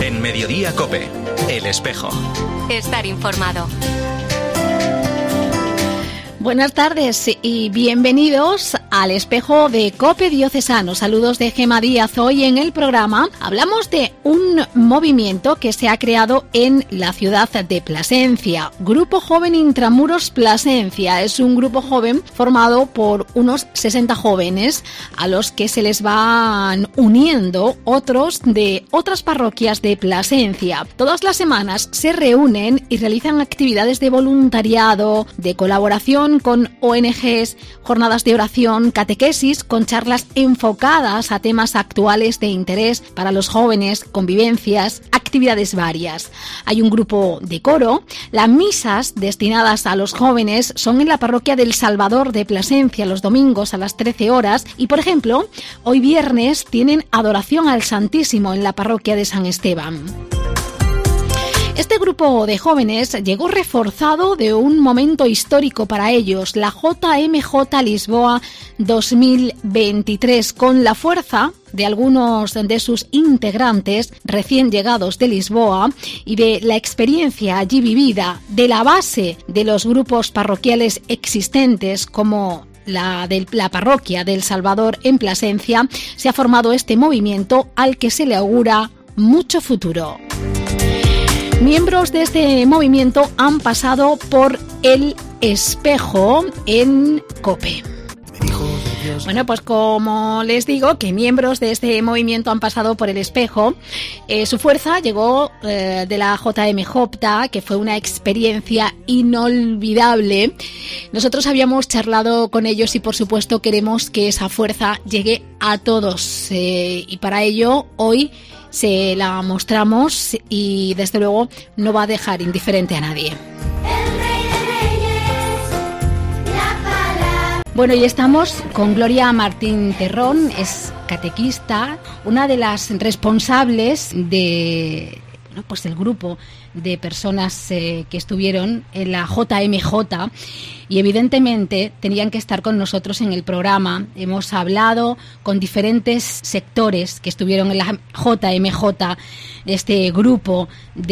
En Mediodía COPE, El Espejo. Estar informado. Buenas tardes y bienvenidos al Espejo de COPE Diocesano. Saludos de Gema Díaz. Hoy en el programa hablamos de un movimiento que se ha creado en la ciudad de Plasencia. Grupo Joven Intramuros Plasencia. Es un grupo joven formado por unos 60 jóvenes a los que se les van uniendo otros de otras parroquias de Plasencia. Todas las semanas se reúnen y realizan actividades de voluntariado, de colaboración con ONGs, jornadas de oración, catequesis, con charlas enfocadas a temas actuales de interés para los jóvenes, convivencias, actividades varias. Hay un grupo de coro. Las misas destinadas a los jóvenes son en la parroquia del Salvador de Plasencia los domingos a las 13 horas y, por ejemplo, hoy viernes tienen adoración al Santísimo en la parroquia de San Esteban. Este grupo de jóvenes llegó reforzado de un momento histórico para ellos, la JMJ Lisboa 2023, con la fuerza de algunos de sus integrantes recién llegados de Lisboa y de la experiencia allí vivida, de la base de los grupos parroquiales existentes como la de la parroquia del Salvador en Plasencia, se ha formado este movimiento al que se le augura mucho futuro. Miembros de este movimiento han pasado por El Espejo en COPE. Bueno, pues como les digo, que miembros de este movimiento han pasado por El Espejo. Su fuerza llegó de la JMJ, que fue una experiencia inolvidable. Nosotros habíamos charlado con ellos y por supuesto queremos que esa fuerza llegue a todos. Y para ello hoy se la mostramos y desde luego no va a dejar indiferente a nadie. Bueno, y estamos con Gloria Martín Terrón, es catequista, una de las responsables de, pues del grupo de personas que estuvieron en la JMJ y evidentemente tenían que estar con nosotros en el programa. Hemos hablado con diferentes sectores que estuvieron en la JMJ, este grupo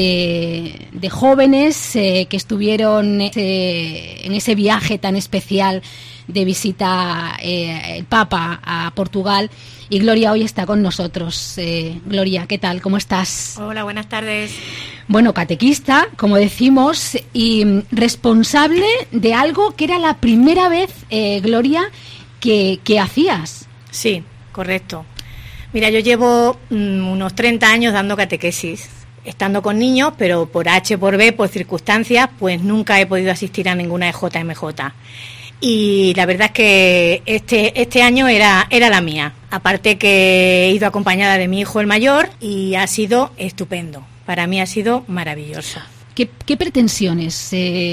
de jóvenes que estuvieron en ese viaje tan especial de visita el Papa a Portugal. Y Gloria hoy está con nosotros. Gloria, ¿qué tal? ¿Cómo estás? Hola, buenas tardes. Bueno, catequista, como decimos, y responsable de algo que era la primera vez, Gloria, que hacías. Sí, correcto. Mira, yo llevo unos 30 años dando catequesis, estando con niños, pero por H, por B, por circunstancias, pues nunca he podido asistir a ninguna de JMJ. Y la verdad es que este año era la mía. Aparte que he ido acompañada de mi hijo el mayor y ha sido estupendo. Para mí ha sido maravilloso. ¿Qué pretensiones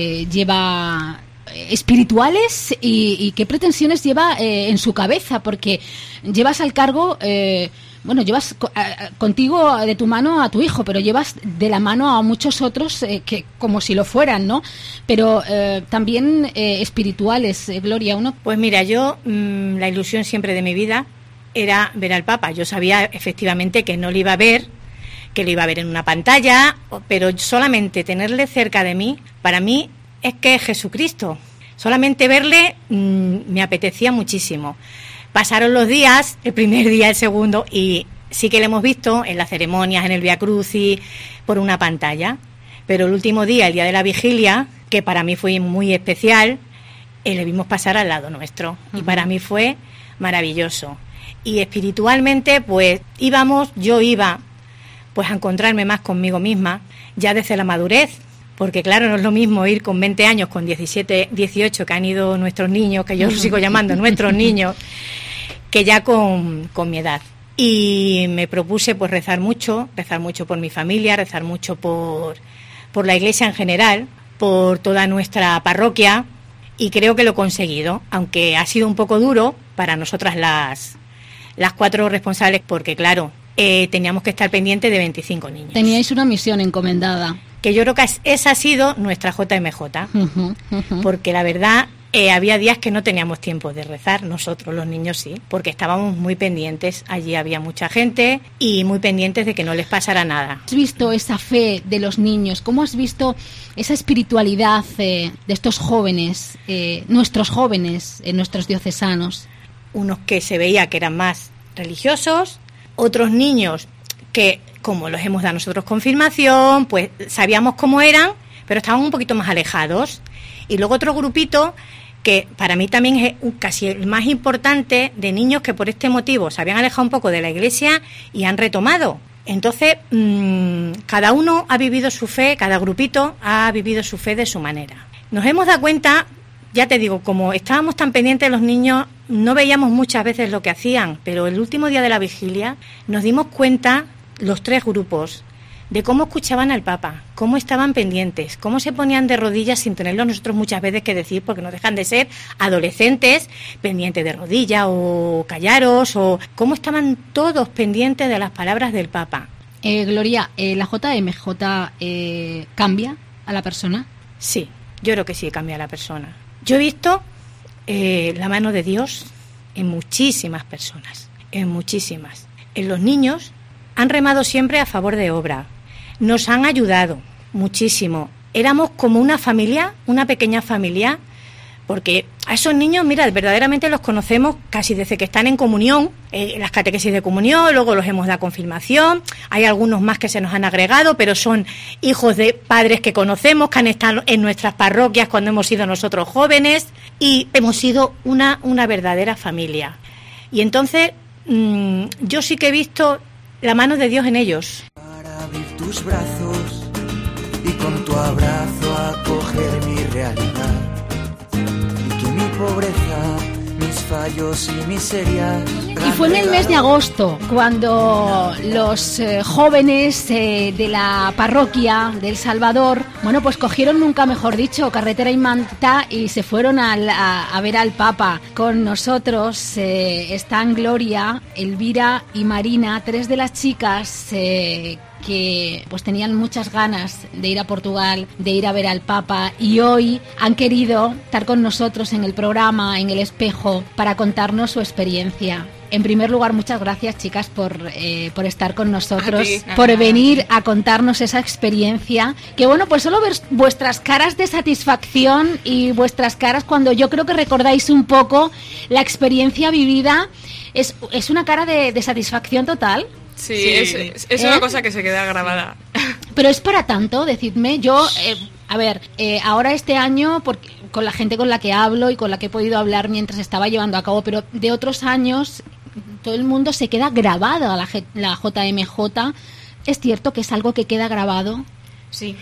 lleva espirituales y qué pretensiones lleva en su cabeza? Porque llevas al cargo... llevas contigo de tu mano a tu hijo, pero llevas de la mano a muchos otros que como si lo fueran, ¿no? Pero también espirituales, Gloria, ¿uno? Pues mira, yo la ilusión siempre de mi vida era ver al Papa. Yo sabía efectivamente que no lo iba a ver, que lo iba a ver en una pantalla, pero solamente tenerle cerca de mí, para mí es que es Jesucristo. Solamente verle me apetecía muchísimo. Pasaron los días, el primer día, el segundo, y sí que le hemos visto en las ceremonias, en el Vía Crucis, por una pantalla. Pero el último día, el día de la vigilia, que para mí fue muy especial, le vimos pasar al lado nuestro. Y para mí fue maravilloso. Y espiritualmente, pues yo iba pues a encontrarme más conmigo misma, ya desde la madurez. Porque claro, no es lo mismo ir con 20 años, con 17, 18, que han ido nuestros niños, que yo los sigo llamando nuestros niños, que ya con mi edad. Y me propuse pues rezar mucho por mi familia, rezar mucho por la Iglesia en general, por toda nuestra parroquia, y creo que lo he conseguido, aunque ha sido un poco duro para nosotras las 4 responsables, porque claro, teníamos que estar pendientes de 25 niños. Teníais una misión encomendada. Que yo creo que esa ha sido nuestra JMJ, porque la verdad había días que no teníamos tiempo de rezar, nosotros los niños sí, porque estábamos muy pendientes, allí había mucha gente y muy pendientes de que no les pasara nada. ¿Has visto esa fe de los niños? ¿Cómo has visto esa espiritualidad de estos jóvenes, nuestros jóvenes, nuestros diocesanos? Unos que se veía que eran más religiosos, otros niños que, como los hemos dado nosotros confirmación, pues sabíamos cómo eran, pero estaban un poquito más alejados. Y luego otro grupito que para mí también es casi el más importante, de niños que por este motivo se habían alejado un poco de la iglesia y han retomado. Entonces, cada uno ha vivido su fe, cada grupito ha vivido su fe de su manera. Nos hemos dado cuenta, ya te digo, como estábamos tan pendientes de los niños, no veíamos muchas veces lo que hacían, pero el último día de la vigilia nos dimos cuenta, los 3 grupos, de cómo escuchaban al Papa, cómo estaban pendientes, cómo se ponían de rodillas sin tenerlo nosotros muchas veces que decir, porque no dejan de ser adolescentes pendientes de rodillas o callaros, o cómo estaban todos pendientes de las palabras del Papa. Gloria, ¿la JMJ cambia a la persona? Sí, yo creo que sí cambia a la persona. Yo he visto la mano de Dios en muchísimas personas, en muchísimas. En los niños han remado siempre a favor de obra. Nos han ayudado muchísimo. Éramos como una familia, una pequeña familia, porque a esos niños, mira, verdaderamente los conocemos casi desde que están en comunión, las catequesis de comunión, luego los hemos dado confirmación, hay algunos más que se nos han agregado, pero son hijos de padres que conocemos, que han estado en nuestras parroquias cuando hemos sido nosotros jóvenes, y hemos sido una verdadera familia. Y entonces, yo sí que he visto la mano de Dios en ellos. Para abrir tus brazos y con tu abrazo acoger mi realidad, y que mi pobreza, mis fallos y miserias. Y fue en el mes de agosto cuando los jóvenes de la parroquia del Salvador, bueno, pues cogieron, nunca mejor dicho, carretera y manta y se fueron a ver al Papa. Con nosotros están Gloria, Elvira y Marina, 3 de las chicas que pues tenían muchas ganas de ir a Portugal, de ir a ver al Papa, y hoy han querido estar con nosotros en el programa, en El Espejo, para contarnos su experiencia. En primer lugar, muchas gracias, chicas, por estar con nosotros, por venir a contarnos esa experiencia, que bueno, pues solo ver vuestras caras de satisfacción y vuestras caras cuando yo creo que recordáis un poco la experiencia vivida, es una cara de satisfacción total. Sí. Es una cosa que se queda grabada. Pero es para tanto, decidme, yo, ahora este año, porque con la gente con la que hablo y con la que he podido hablar mientras estaba llevando a cabo, pero de otros años, todo el mundo se queda grabada la JMJ. ¿Es cierto que es algo que queda grabado? Sí,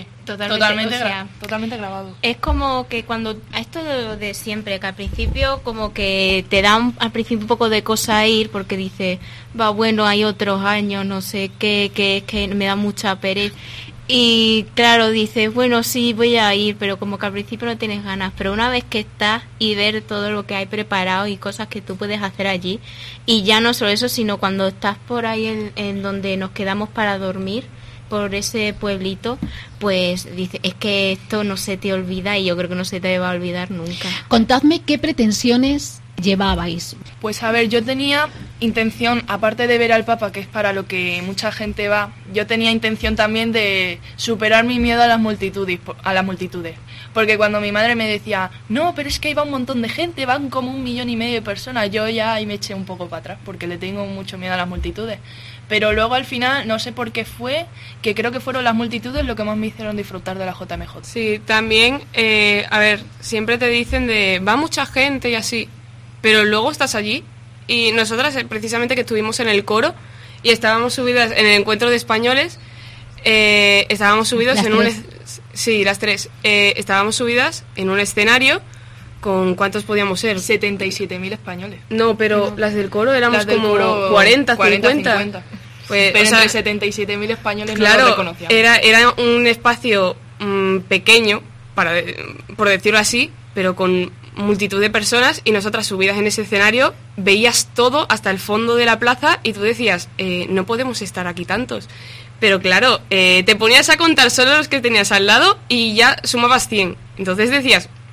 totalmente grabado. Es como que cuando, esto de siempre, que al principio como que te dan al principio un poco de cosa ir, porque dices, bueno, hay otros años, no sé qué, que es que me da mucha pereza. Y claro, dices, bueno, sí, voy a ir, pero como que al principio no tienes ganas. Pero una vez que estás y ver todo lo que hay preparado y cosas que tú puedes hacer allí, y ya no solo eso, sino cuando estás por ahí en donde nos quedamos para dormir, por ese pueblito, pues dice, es que esto no se te olvida y yo creo que no se te va a olvidar nunca. Contadme qué pretensiones llevabais. Pues a ver, yo tenía intención, aparte de ver al Papa, que es para lo que mucha gente va, yo tenía intención también de superar mi miedo a las multitudes, porque cuando mi madre me decía, no, pero es que ahí va un montón de gente, van como 1,5 millones de personas, yo ya ahí me eché un poco para atrás, porque le tengo mucho miedo a las multitudes. Pero luego al final, no sé por qué fue, que creo que fueron las multitudes lo que más me hicieron disfrutar de la JMJ. Sí, también, siempre te dicen va mucha gente y así, pero luego estás allí, y nosotras precisamente que estuvimos en el coro y estábamos subidas en el encuentro de españoles, estábamos subidos las en tres. Sí, las 3, estábamos subidas en un escenario. ¿Con cuántos podíamos ser? 77.000 españoles. No, pero las del coro éramos como coro 40, 50. Pues, pero entre 77.000 españoles claro, no lo reconocíamos. Era un espacio pequeño, por decirlo así, pero con multitud de personas, y nosotras subidas en ese escenario veías todo hasta el fondo de la plaza y tú decías, no podemos estar aquí tantos. Pero claro, te ponías a contar solo los que tenías al lado y ya sumabas 100. Entonces decías,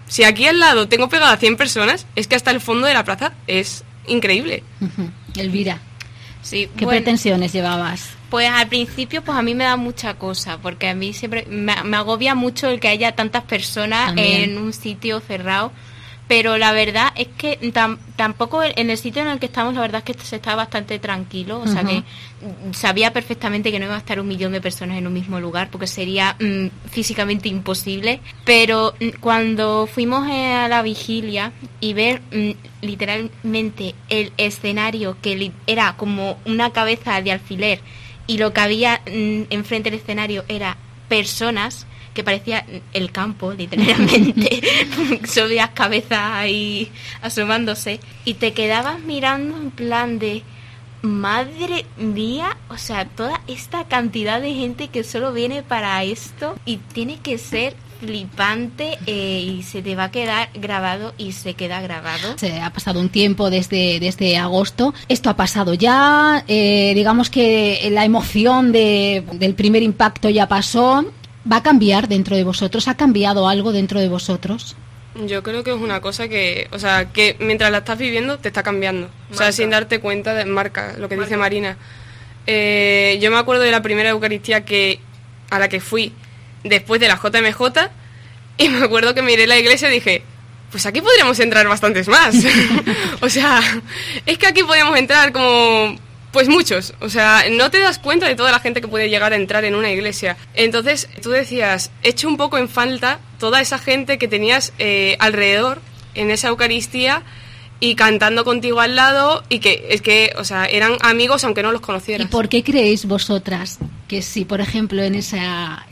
si aquí al lado tengo pegada a 100 personas, es que hasta el fondo de la plaza es increíble. Elvira, Sí, ¿qué pretensiones llevabas? Pues al principio pues a mí me da mucha cosa, porque a mí siempre me agobia mucho el que haya tantas personas También. en un sitio cerrado, pero la verdad es que tampoco en el sitio en el que estamos, la verdad es que se estaba bastante tranquilo, o sea que sabía perfectamente que no iba a estar 1 millón de personas en un mismo lugar, porque sería físicamente imposible, pero cuando fuimos a la vigilia y ver literalmente el escenario, que era como una cabeza de alfiler, y lo que había enfrente del escenario era personas, que parecía el campo, literalmente. Son las cabezas ahí asomándose. Y te quedabas mirando en plan de, madre mía, o sea, toda esta cantidad de gente que solo viene para esto, y tiene que ser flipante, y se te va a quedar grabado, y se queda grabado. Se ha pasado un tiempo desde agosto. Esto ha pasado ya, digamos que la emoción del primer impacto ya pasó. ¿Va a cambiar dentro de vosotros? ¿Ha cambiado algo dentro de vosotros? Yo creo que es una cosa que, o sea, que mientras la estás viviendo te está cambiando. O sea, sin darte cuenta, marca lo que dice Marina. Yo me acuerdo de la primera Eucaristía a la que fui después de la JMJ, y me acuerdo que miré la iglesia y dije, pues aquí podríamos entrar bastantes más. O sea, es que aquí podríamos entrar como... Pues muchos, o sea, no te das cuenta de toda la gente que puede llegar a entrar en una iglesia. Entonces, tú decías, echo un poco en falta toda esa gente que tenías alrededor en esa Eucaristía y cantando contigo al lado, y que es que, o sea, eran amigos aunque no los conocieras. ¿Y por qué creéis vosotras que si, por ejemplo, en esa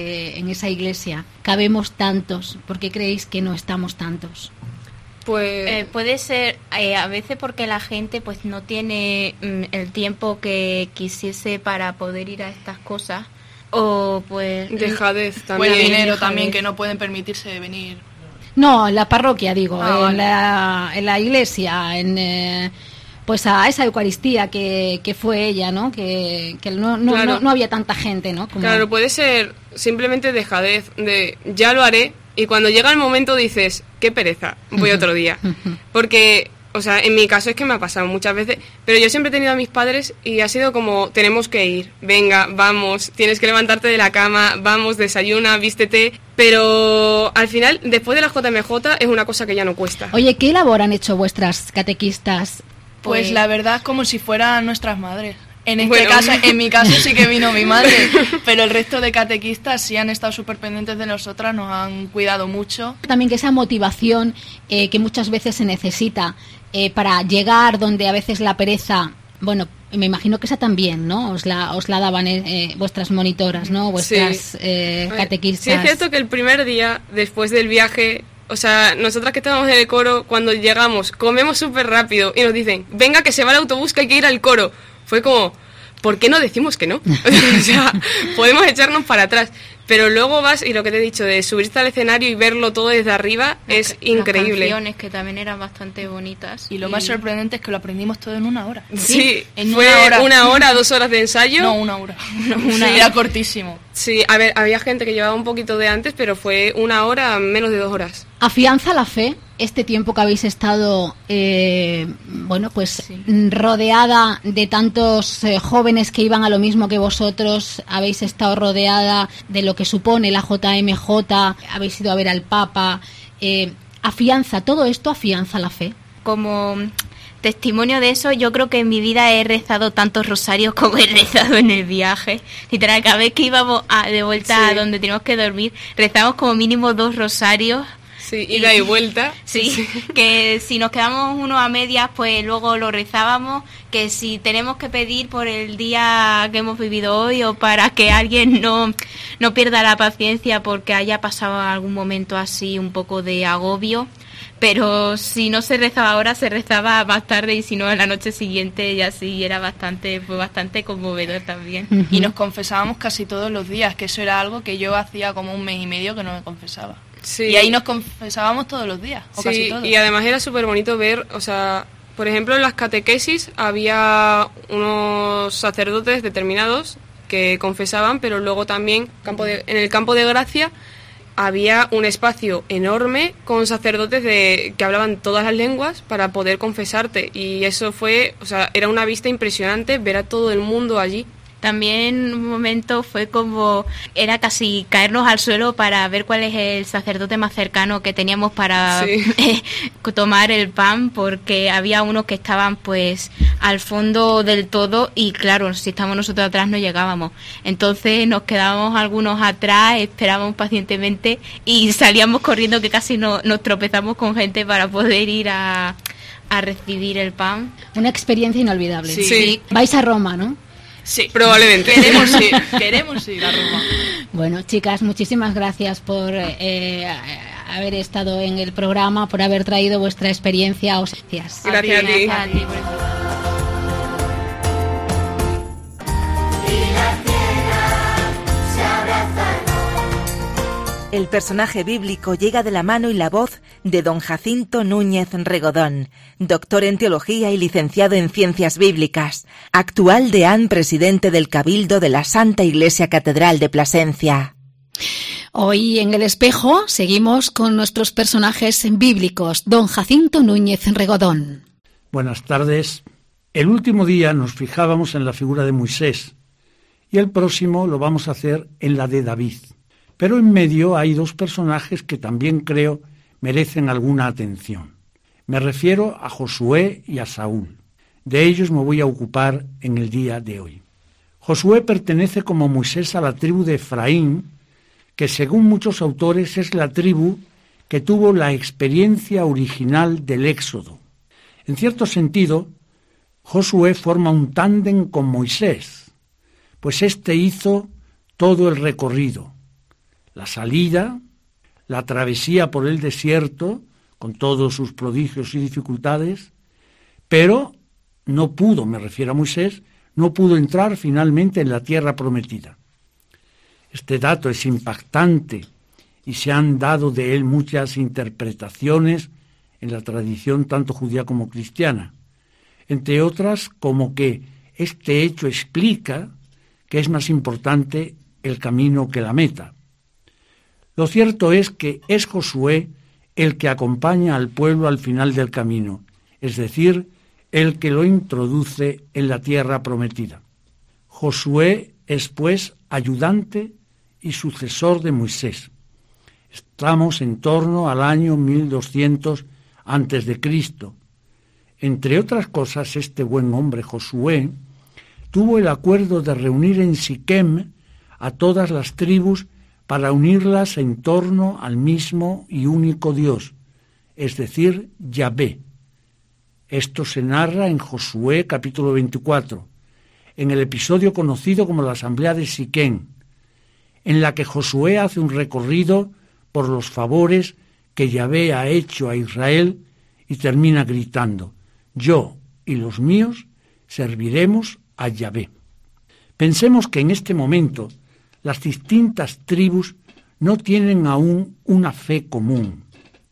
iglesia cabemos tantos, por qué creéis que no estamos tantos? Pues Puede ser a veces porque la gente pues no tiene el tiempo que quisiese para poder ir a estas cosas, o pues dejadez O también. el dinero Dejadez. también, que no pueden permitirse venir. No, en la parroquia, digo, Vale. en la iglesia, pues a esa Eucaristía que fue ella, ¿no? Que Claro. no había tanta gente, ¿no? Como... Claro, puede ser simplemente dejadez de ya lo haré, y cuando llega el momento dices, qué pereza, voy otro día. Porque, o sea, en mi caso es que me ha pasado muchas veces, pero yo siempre he tenido a mis padres y ha sido como, tenemos que ir, venga, vamos, tienes que levantarte de la cama, vamos, desayuna, vístete, pero al final, después de la JMJ, es una cosa que ya no cuesta. Oye, ¿qué labor han hecho vuestras catequistas? Pues la verdad es como si fueran nuestras madres. En este Bueno. caso, en mi caso sí que vino mi madre, pero el resto de catequistas sí han estado súper pendientes de nosotras, nos han cuidado mucho. También que esa motivación que muchas veces se necesita para llegar donde a veces la pereza, bueno, me imagino que esa también, ¿no? Os la daban vuestras monitoras, ¿no? Vuestras catequistas. Sí, es cierto que el primer día, después del viaje, o sea, nosotras que estábamos en el coro, cuando llegamos, comemos súper rápido y nos dicen, venga que se va el autobús, que hay que ir al coro. Fue como, ¿por qué no decimos que no? O sea, podemos echarnos para atrás. Pero luego vas, y lo que te he dicho, de subirte al escenario y verlo todo desde arriba, es increíble. Las canciones que también eran bastante bonitas. Y lo más sorprendente es que lo aprendimos todo en 1 hora. Sí, en fue 1 hora, 2 horas de ensayo. No, 1 hora. Sí. Era cortísimo. Sí, a ver, había gente que llevaba un poquito de antes, pero fue 1 hora, menos de 2 horas. ¿Afianza la fe este tiempo que habéis estado, rodeada de tantos jóvenes que iban a lo mismo que vosotros? Habéis estado rodeada de lo que supone la JMJ, habéis ido a ver al Papa. ¿Todo esto afianza la fe? Como testimonio de eso, yo creo que en mi vida he rezado tantos rosarios como he rezado en el viaje. Literal, cada vez que íbamos de vuelta a donde teníamos que dormir, rezamos como mínimo 2 rosarios. Sí, ida y vuelta. Sí, que si nos quedamos uno a medias, pues luego lo rezábamos, que si tenemos que pedir por el día que hemos vivido hoy, o para que alguien no pierda la paciencia porque haya pasado algún momento así un poco de agobio. Pero si no se rezaba ahora, se rezaba más tarde, y si no, en la noche siguiente, y así era fue bastante conmovedor también. Y nos confesábamos casi todos los días, que eso era algo que yo hacía como 1 mes y medio que no me confesaba. Sí. Y ahí nos confesábamos todos los días, o casi todos. Y además era súper bonito ver, o sea, por ejemplo, en las catequesis había unos sacerdotes determinados que confesaban, pero luego también en el campo de gracia había un espacio enorme con sacerdotes que hablaban todas las lenguas para poder confesarte, y eso fue, o sea, era una vista impresionante ver a todo el mundo allí. También un momento fue como, era casi caernos al suelo para ver cuál es el sacerdote más cercano que teníamos para tomar el pan, porque había unos que estaban pues al fondo del todo y claro, si estábamos nosotros atrás no llegábamos. Entonces nos quedábamos algunos atrás, esperábamos pacientemente y salíamos corriendo, que casi nos tropezamos con gente para poder ir a recibir el pan. Una experiencia inolvidable. Sí. Vais a Roma, ¿no? Sí, probablemente. Queremos ir a Roma. Bueno, chicas, muchísimas gracias por haber estado en el programa, por haber traído vuestra experiencia. Gracias. Gracias a ti. El personaje bíblico llega de la mano y la voz de don Jacinto Núñez Regodón, doctor en teología y licenciado en ciencias bíblicas, actual deán presidente del Cabildo de la Santa Iglesia Catedral de Plasencia. Hoy en El Espejo seguimos con nuestros personajes bíblicos, don Jacinto Núñez Regodón. Buenas tardes. El último día nos fijábamos en la figura de Moisés y el próximo lo vamos a hacer en la de David. Pero en medio hay dos personajes que también creo merecen alguna atención. Me refiero a Josué y a Saúl. De ellos me voy a ocupar en el día de hoy. Josué pertenece como Moisés a la tribu de Efraín, que según muchos autores es la tribu que tuvo la experiencia original del Éxodo. En cierto sentido, Josué forma un tándem con Moisés, pues éste hizo todo el recorrido. La salida, la travesía por el desierto, con todos sus prodigios y dificultades, pero no pudo, me refiero a Moisés, no pudo entrar finalmente en la tierra prometida. Este dato es impactante y se han dado de él muchas interpretaciones en la tradición tanto judía como cristiana, entre otras como que este hecho explica que es más importante el camino que la meta. Lo cierto es que es Josué el que acompaña al pueblo al final del camino, es decir, el que lo introduce en la tierra prometida. Josué es, pues, ayudante y sucesor de Moisés. Estamos en torno al año 1200 a.C. Entre otras cosas, este buen hombre Josué tuvo el acuerdo de reunir en Siquem a todas las tribus para unirlas en torno al mismo y único Dios, es decir, Yahvé. Esto se narra en Josué capítulo 24, en el episodio conocido como la Asamblea de Siquem, en la que Josué hace un recorrido por los favores que Yahvé ha hecho a Israel y termina gritando: yo y los míos serviremos a Yahvé. Pensemos que en este momento las distintas tribus no tienen aún una fe común.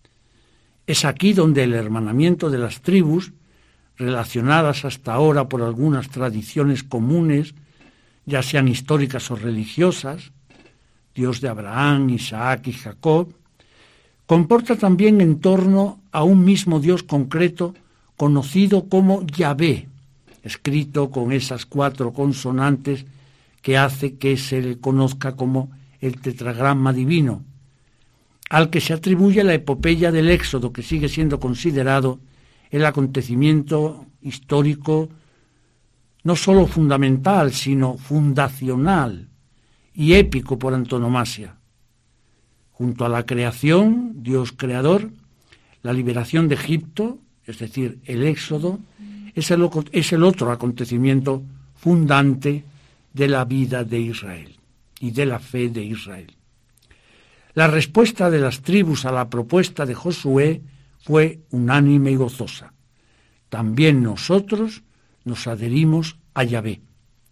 Es aquí donde el hermanamiento de las tribus, relacionadas hasta ahora por algunas tradiciones comunes, ya sean históricas o religiosas, Dios de Abraham, Isaac y Jacob, comporta también en torno a un mismo Dios concreto conocido como Yahvé, escrito con esas 4 consonantes que hace que se le conozca como el tetragrama divino, al que se atribuye la epopeya del Éxodo, que sigue siendo considerado el acontecimiento histórico no sólo fundamental, sino fundacional y épico por antonomasia. Junto a la creación, Dios creador, la liberación de Egipto, es decir, el Éxodo, es el otro acontecimiento fundante de la vida de Israel y de la fe de Israel. La respuesta de las tribus a la propuesta de Josué fue unánime y gozosa. También nosotros nos adherimos a Yahvé.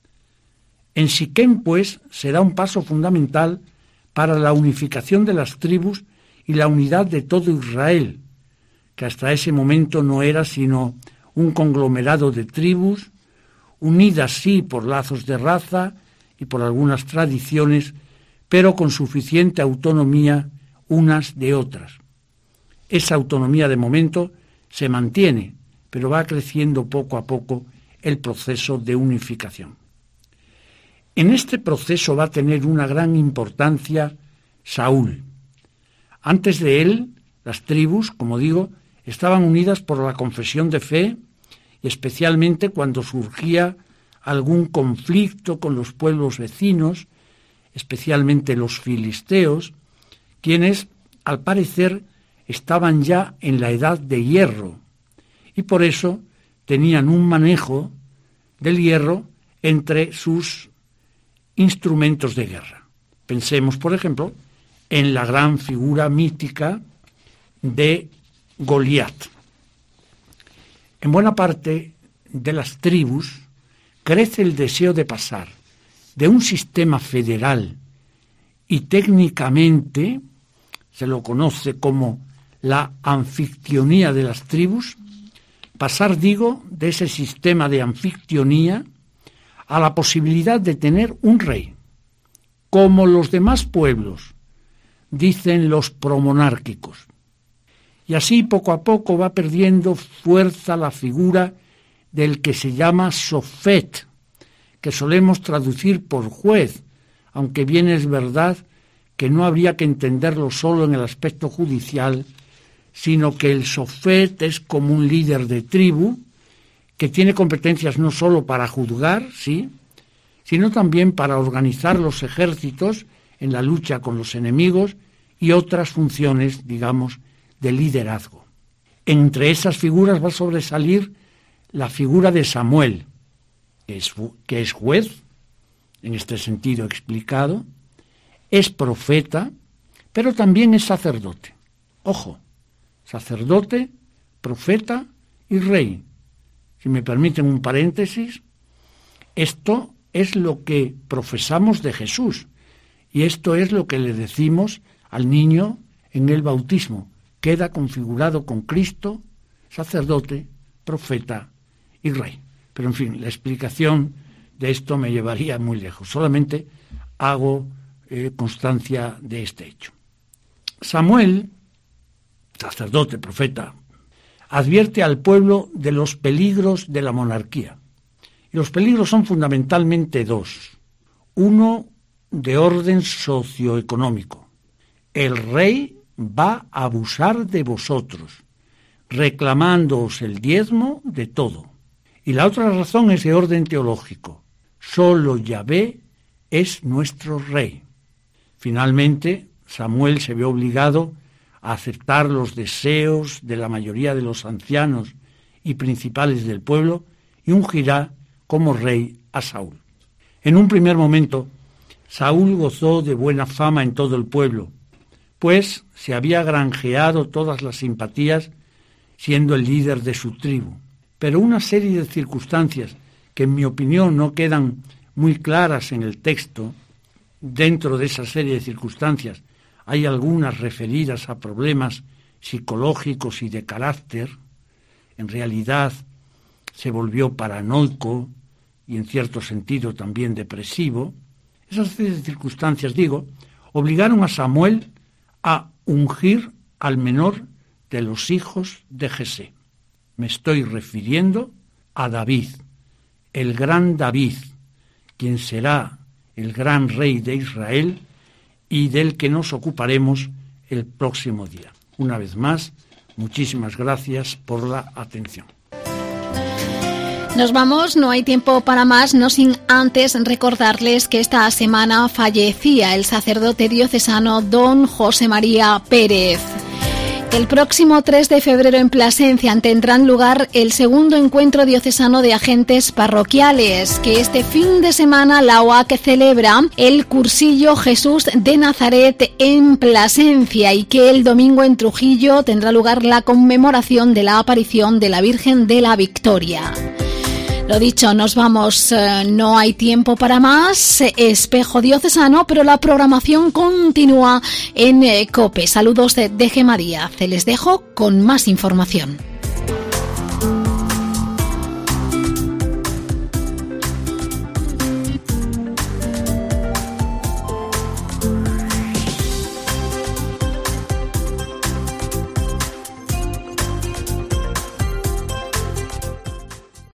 En Siquem, pues, será un paso fundamental para la unificación de las tribus y la unidad de todo Israel, que hasta ese momento no era sino un conglomerado de tribus, unidas sí por lazos de raza y por algunas tradiciones, pero con suficiente autonomía unas de otras. Esa autonomía de momento se mantiene, pero va creciendo poco a poco el proceso de unificación. En este proceso va a tener una gran importancia Saúl. Antes de él, las tribus, como digo, estaban unidas por la confesión de fe, y especialmente cuando surgía algún conflicto con los pueblos vecinos, especialmente los filisteos, quienes, al parecer, estaban ya en la edad de hierro, y por eso tenían un manejo del hierro entre sus instrumentos de guerra. Pensemos, por ejemplo, en la gran figura mítica de Goliat. En buena parte de las tribus crece el deseo de pasar de un sistema federal y técnicamente se lo conoce como la anfictionía de las tribus, pasar, digo, de ese sistema de anfictionía a la posibilidad de tener un rey, como los demás pueblos, dicen los promonárquicos. Y así poco a poco va perdiendo fuerza la figura del que se llama sofet, que solemos traducir por juez, aunque bien es verdad que no habría que entenderlo solo en el aspecto judicial, sino que el sofet es como un líder de tribu que tiene competencias no solo para juzgar, sí, sino también para organizar los ejércitos en la lucha con los enemigos y otras funciones, digamos, de liderazgo. Entre esas figuras va a sobresalir la figura de Samuel, que es juez, en este sentido explicado, es profeta, pero también es sacerdote. Ojo, sacerdote, profeta y rey. Si me permiten un paréntesis, esto es lo que profesamos de Jesús y esto es lo que le decimos al niño en el bautismo. Queda configurado con Cristo, sacerdote, profeta y rey. Pero en fin, la explicación de esto me llevaría muy lejos. Solamente hago constancia de este hecho. Samuel, sacerdote, profeta, advierte al pueblo de los peligros de la monarquía. Y los peligros son fundamentalmente dos. Uno de orden socioeconómico. El rey va a abusar de vosotros, reclamándoos el diezmo de todo. Y la otra razón es de orden teológico. Solo Yahvé es nuestro rey. Finalmente, Samuel se ve obligado a aceptar los deseos de la mayoría de los ancianos y principales del pueblo y ungirá como rey a Saúl. En un primer momento, Saúl gozó de buena fama en todo el pueblo, pues se había granjeado todas las simpatías siendo el líder de su tribu. Pero una serie de circunstancias que en mi opinión no quedan muy claras en el texto, dentro de esa serie de circunstancias hay algunas referidas a problemas psicológicos y de carácter. En realidad se volvió paranoico y en cierto sentido también depresivo. Esas serie de circunstancias, digo, obligaron a Samuel a ungir al menor de los hijos de Jesé. Me estoy refiriendo a David, el gran David, quien será el gran rey de Israel y del que nos ocuparemos el próximo día. Una vez más, muchísimas gracias por la atención. Nos vamos, no hay tiempo para más, no sin antes recordarles que esta semana fallecía el sacerdote diocesano don José María Pérez. El próximo 3 de febrero en Plasencia tendrán lugar el segundo encuentro diocesano de agentes parroquiales, que este fin de semana la OAC celebra el cursillo Jesús de Nazaret en Plasencia y que el domingo en Trujillo tendrá lugar la conmemoración de la aparición de la Virgen de la Victoria. Lo dicho, nos vamos, no hay tiempo para más, Espejo Diocesano, pero la programación continúa en COPE. Saludos de Gemma Díaz, les dejo con más información.